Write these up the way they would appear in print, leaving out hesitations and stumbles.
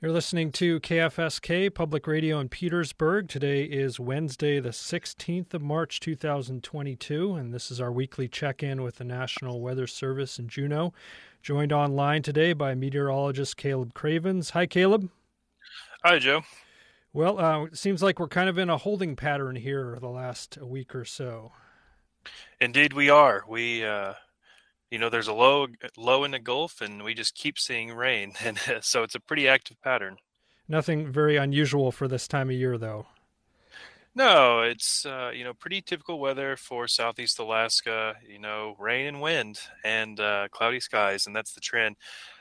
You're listening to KFSK Public Radio in Petersburg. Today is Wednesday, the 16th of March, 2022, and this is our weekly check-in with the National Weather Service in Juneau. Joined online today by meteorologist Caleb Cravens. Hi, Caleb. Hi, Joe. Well, it seems like we're kind of in a holding pattern here the last week or so. Indeed, we are. There's a low in the Gulf, and we just keep seeing rain, and so it's a pretty active pattern. Nothing very unusual for this time of year, though. No, it's pretty typical weather for Southeast Alaska. Rain and wind and cloudy skies, and that's the trend.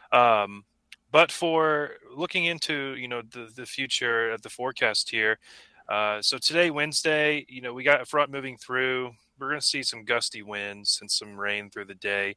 But for looking into the future of the forecast here, so today, Wednesday, we got a front moving through. We're going to see some gusty winds and some rain through the day.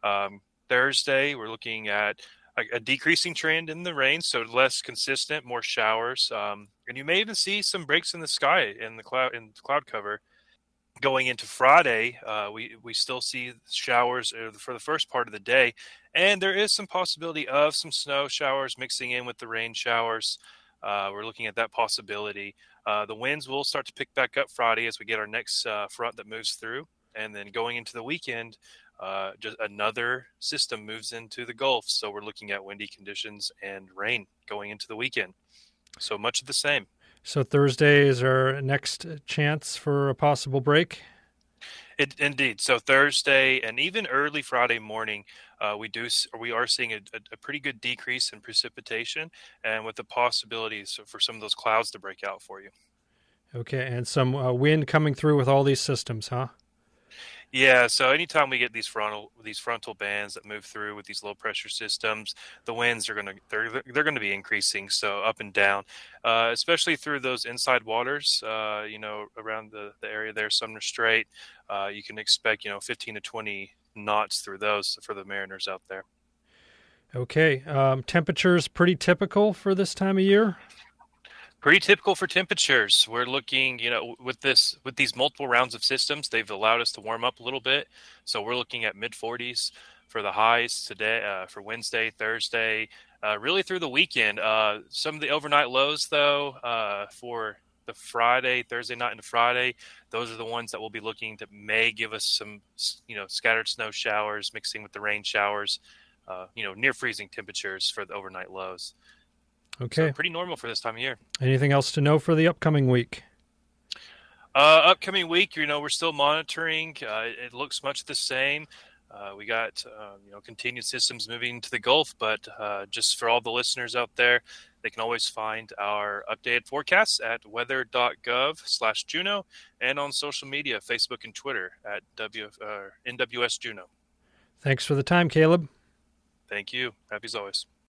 Thursday, we're looking at a decreasing trend in the rain, so less consistent, more showers. And you may even see some breaks in the sky in the cloud cover. Going into Friday, we still see showers for the first part of the day, and there is some possibility of some snow showers mixing in with the rain showers. We're looking at that possibility. The winds will start to pick back up Friday as we get our next front that moves through. And then going into the weekend, just another system moves into the Gulf. So we're looking at windy conditions and rain going into the weekend. So much of the same. So Thursday is our next chance for a possible break? Indeed. So Thursday and even early Friday morning, we are seeing a pretty good decrease in precipitation, and with the possibilities for some of those clouds to break out for you. Okay, and some wind coming through with all these systems, huh? Yeah, so anytime we get these frontal bands that move through with these low pressure systems, the winds are they're going to be increasing, so up and down, especially through those inside waters, around the area there, Sumner Strait. You can expect 15 to 20 knots through those for the mariners out there. Okay, temperatures pretty typical for this time of year? Pretty typical for temperatures. We're looking, with these multiple rounds of systems, they've allowed us to warm up a little bit. So we're looking at mid 40s for the highs today, for Wednesday, Thursday, really through the weekend. Some of the overnight lows, though, for the Thursday night and Friday, those are the ones that we'll be looking to may give us some, scattered snow showers mixing with the rain showers, near freezing temperatures for the overnight lows. Okay. So pretty normal for this time of year. Anything else to know for the upcoming week? Upcoming week, we're still monitoring. It looks much the same. We got, continued systems moving to the Gulf, but just for all the listeners out there, they can always find our updated forecasts at weather.gov/Juneau and on social media, Facebook and Twitter at NWS Juneau. Thanks for the time, Caleb. Thank you. Happy as always.